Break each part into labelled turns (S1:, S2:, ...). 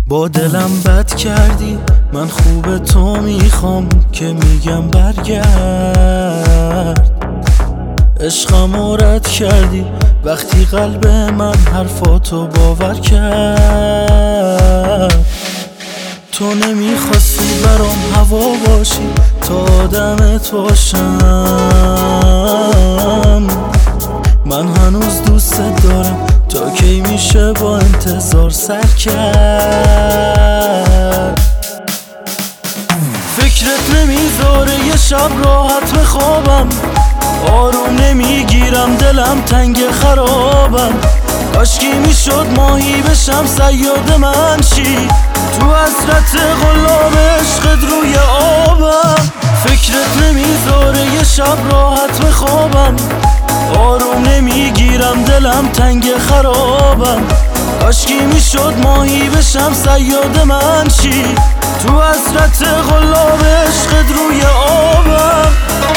S1: با دلم بد کردی، من خوب تو میخوام که میگم برگرد. عشقمو رد کردی وقتی قلب من حرفاتو باور کرد. تو نمیخواستی برام هوا باشی تا آدمت باشم. من هنوز دوست دارم، تا کی میشه با انتظار سر کرد. فکرت نمیذاره یه شب راحت بخوابم، آروم نمیگیرم دلم تنگ خرابم. کاشکی میشد ماهی بشم صیاد من چی، تو حسرت غلام عشقت روی آبم. فکرت نمیذاره یه شب راحت بخوابم، آروم نمیگیرم دلم تنگ خرابم. کاشکی میشد ماهی بشم صیاد من چی، تو حسرت غلام عشقت روی آبم.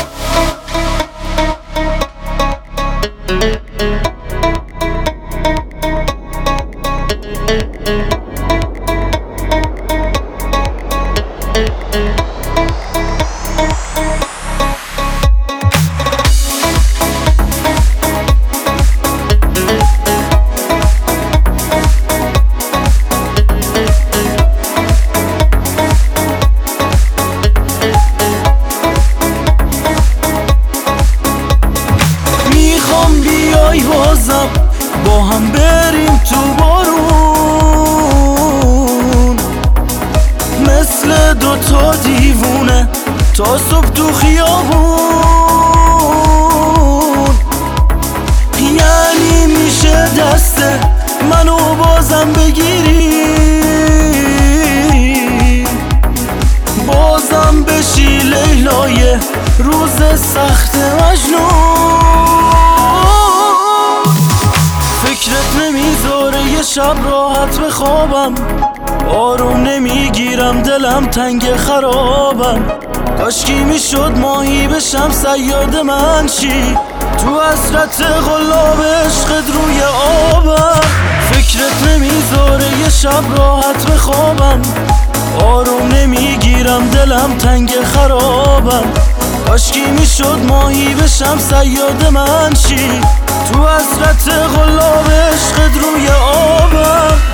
S1: بازم با هم بریم تو بارون، مثل دوتا دیوونه تا صبح تو خیابون. یعنی میشه دست منو بازم بگیری، بازم بشی لیلای روز سخت مجنون. فکرت نمیذاره یه شب راحت بخوابم، آروم نمیگیرم دلم تنگ خرابم. کاشکی میشد ماهی بشم صیاد من چی، تو حسرت غلام عشقت روی آبم. فکرت نمیذاره یه شب راحت بخوابم، آروم نمیگیرم دلم تنگ خرابم. کاشکی میشد ماهی بشم صیاد من چی، تو حسرت غلام عشقت روی آبم.